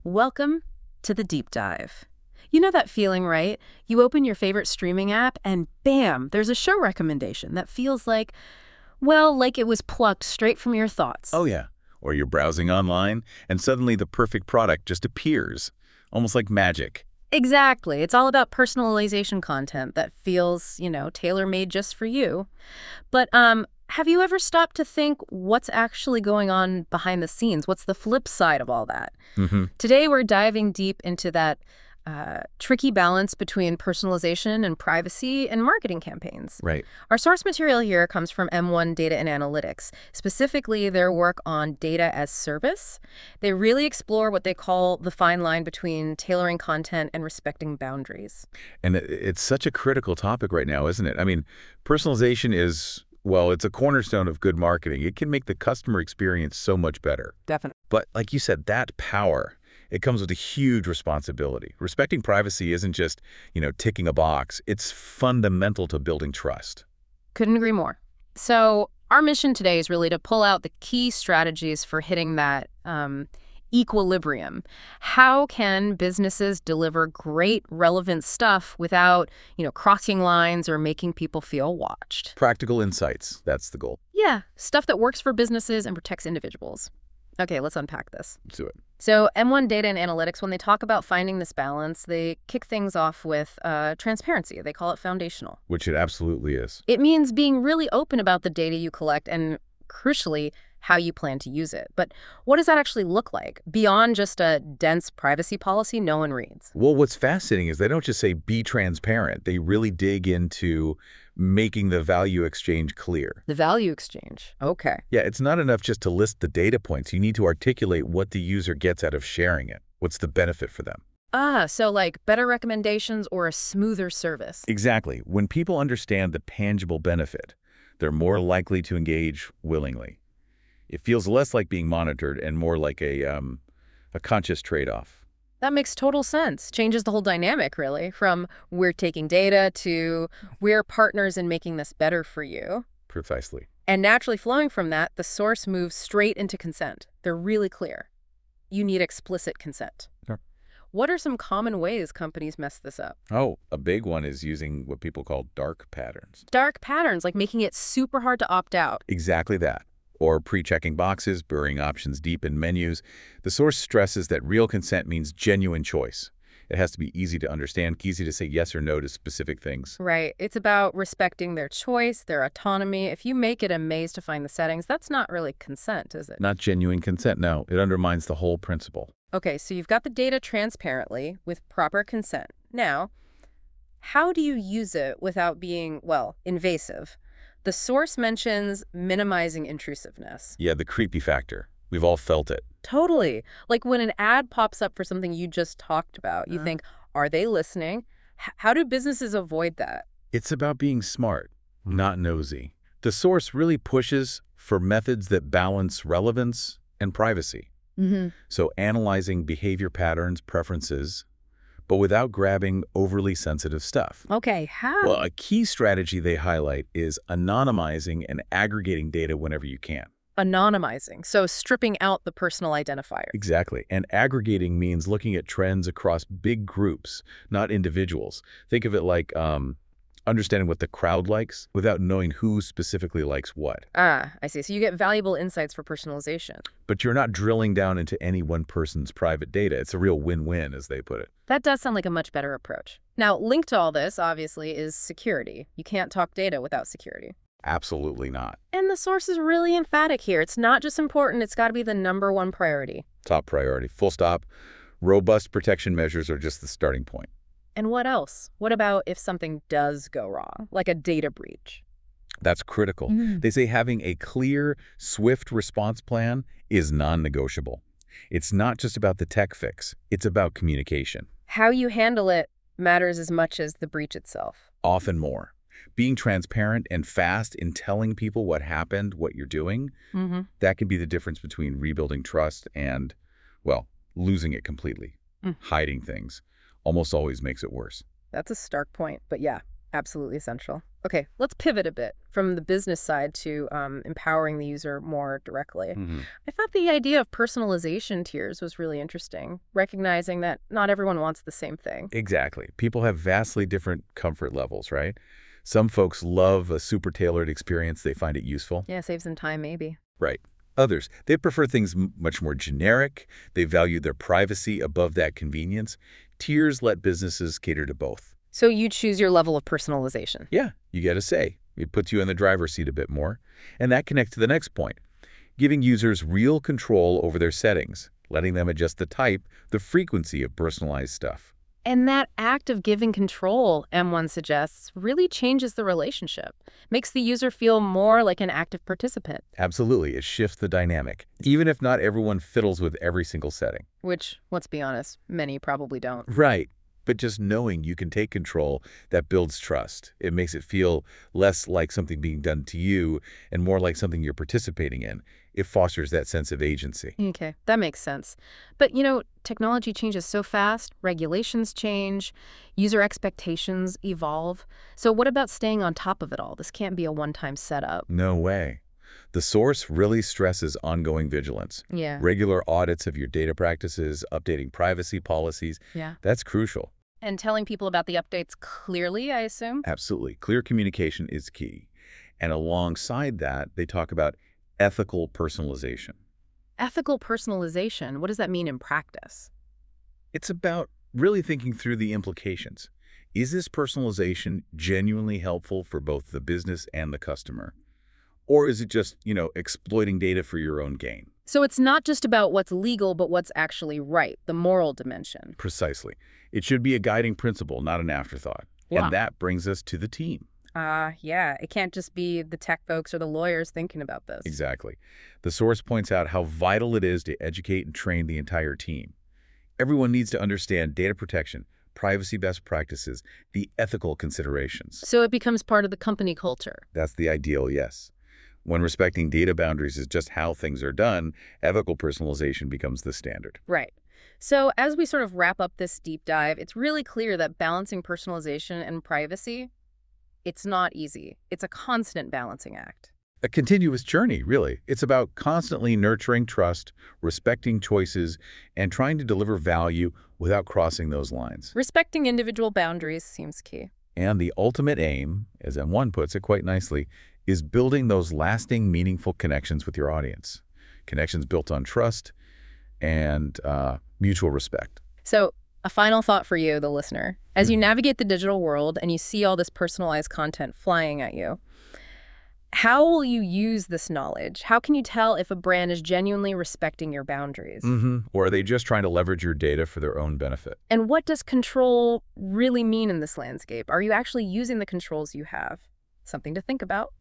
Welcome to the deep dive. You know that feeling, right? You open your favorite streaming app and bam, there's a show recommendation that feels like, well, like it was plucked straight from your thoughts. Oh, yeah. Or you're browsing online, and suddenly the perfect product just appears, almost like magic. Exactly. It's all about personalization content that feels, tailor-made just for you. But have you ever stopped to think what's actually going on behind the scenes? What's the flip side of all that? Hmm. Today, we're diving deep into that tricky balance between personalization and privacy and marketing campaigns. Right. Our source material here comes from M1 Data and Analytics, specifically their work on data as service. They really explore what they call the fine line between tailoring content and respecting boundaries. And it's such a critical topic right now, isn't it? I mean, personalization is, well, it's a cornerstone of good marketing. It can make the customer experience so much better. Definitely. But like you said, that power, it comes with a huge responsibility. Respecting privacy isn't just, ticking a box. It's fundamental to building trust. Couldn't agree more. So our mission today is really to pull out the key strategies for hitting that equilibrium. How can businesses deliver great, relevant stuff without, crossing lines or making people feel watched? Practical insights, that's the goal. Yeah, stuff that works for businesses and protects individuals. Okay, let's unpack this. Let's do it. So M1 Data and Analytics, when they talk about finding this balance, they kick things off with transparency. They call it foundational. Which it absolutely is. It means being really open about the data you collect and, crucially, how you plan to use it. But what does that actually look like? Beyond just a dense privacy policy no one reads. Well, what's fascinating is they don't just say be transparent. They really dig into making the value exchange clear. The value exchange. Okay. Yeah, it's not enough just to list the data points. You need to articulate what the user gets out of sharing it. What's the benefit for them? So like better recommendations or a smoother service. Exactly. When people understand the tangible benefit, they're more likely to engage willingly. It feels less like being monitored and more like a conscious trade-off. That makes total sense. Changes the whole dynamic, really, from we're taking data to we're partners in making this better for you. Precisely. And naturally flowing from that, the source moves straight into consent. They're really clear. You need explicit consent. Sure. What are some common ways companies mess this up? Oh, a big one is using what people call dark patterns. Dark patterns, like making it super hard to opt out. Exactly that. Or pre-checking boxes, burying options deep in menus. The source stresses that real consent means genuine choice. It has to be easy to understand, easy to say yes or no to specific things. Right. It's about respecting their choice, their autonomy. If you make it a maze to find the settings, that's not really consent, is it? Not genuine consent, no. It undermines the whole principle. Okay, so you've got the data transparently with proper consent. Now, how do you use it without being, well, invasive? The source mentions minimizing intrusiveness. Yeah, the creepy factor. We've all felt it. Totally. Like when an ad pops up for something you just talked about, you think, are they listening? How do businesses avoid that? It's about being smart, not nosy. The source really pushes for methods that balance relevance and privacy. So analyzing behavior patterns, preferences, but without grabbing overly sensitive stuff. Okay, how? Well, a key strategy they highlight is anonymizing and aggregating data whenever you can. Anonymizing, so stripping out the personal identifier. Exactly. And aggregating means looking at trends across big groups, not individuals. Think of it like understanding what the crowd likes without knowing who specifically likes what. Ah, I see. So you get valuable insights for personalization. But you're not drilling down into any one person's private data. It's a real win-win, as they put it. That does sound like a much better approach. Now, linked to all this, obviously, is security. You can't talk data without security. Absolutely not. And the source is really emphatic here. It's not just important, it's got to be the #1 priority. Top priority. Full stop. Robust protection measures are just the starting point. And what else? What about if something does go wrong, like a data breach? That's critical. They say having a clear, swift response plan is non-negotiable. It's not just about the tech fix. It's about communication. How you handle it matters as much as the breach itself. Often more. Being transparent and fast in telling people what happened, what you're doing, that can be the difference between rebuilding trust and, well, losing it completely. Hiding things almost always makes it worse. That's a stark point, but yeah. Absolutely essential. Okay, let's pivot a bit from the business side to empowering the user more directly. I thought the idea of personalization tiers was really interesting, recognizing that not everyone wants the same thing. Exactly. People have vastly different comfort levels, right? Some folks love a super tailored experience. They find it useful. Yeah, save some time maybe. Right. Others, they prefer things much more generic. They value their privacy above that convenience. Tiers let businesses cater to both. So you choose your level of personalization. Yeah, you get a say. It puts you in the driver's seat a bit more. And that connects to the next point, giving users real control over their settings, letting them adjust the type, the frequency of personalized stuff. And that act of giving control, M1 suggests, really changes the relationship, makes the user feel more like an active participant. Absolutely, it shifts the dynamic, even if not everyone fiddles with every single setting. Which, let's be honest, many probably don't. Right. But just knowing you can take control, that builds trust. It makes it feel less like something being done to you and more like something you're participating in. It fosters that sense of agency. Okay, that makes sense. But, technology changes so fast, regulations change, user expectations evolve. So what about staying on top of it all? This can't be a one-time setup. No way. The source really stresses ongoing vigilance. Yeah. Regular audits of your data practices, updating privacy policies. Yeah. That's crucial. And telling people about the updates clearly, I assume? Absolutely. Clear communication is key. And alongside that, they talk about ethical personalization. Ethical personalization, what does that mean in practice? It's about really thinking through the implications. Is this personalization genuinely helpful for both the business and the customer? Or is it just, exploiting data for your own gain? So it's not just about what's legal, but what's actually right, the moral dimension. Precisely. It should be a guiding principle, not an afterthought. Wow. And that brings us to the team. Yeah, it can't just be the tech folks or the lawyers thinking about this. Exactly. The source points out how vital it is to educate and train the entire team. Everyone needs to understand data protection, privacy best practices, the ethical considerations. So it becomes part of the company culture. That's the ideal, yes. When respecting data boundaries is just how things are done, ethical personalization becomes the standard. Right. So as we sort of wrap up this deep dive, it's really clear that balancing personalization and privacy, it's not easy. It's a constant balancing act. A continuous journey, really. It's about constantly nurturing trust, respecting choices, and trying to deliver value without crossing those lines. Respecting individual boundaries seems key. And the ultimate aim, as M1 puts it quite nicely, is building those lasting, meaningful connections with your audience. Connections built on trust and mutual respect. So a final thought for you, the listener. As you navigate the digital world and you see all this personalized content flying at you, how will you use this knowledge? How can you tell if a brand is genuinely respecting your boundaries? Or are they just trying to leverage your data for their own benefit? And what does control really mean in this landscape? Are you actually using the controls you have? Something to think about.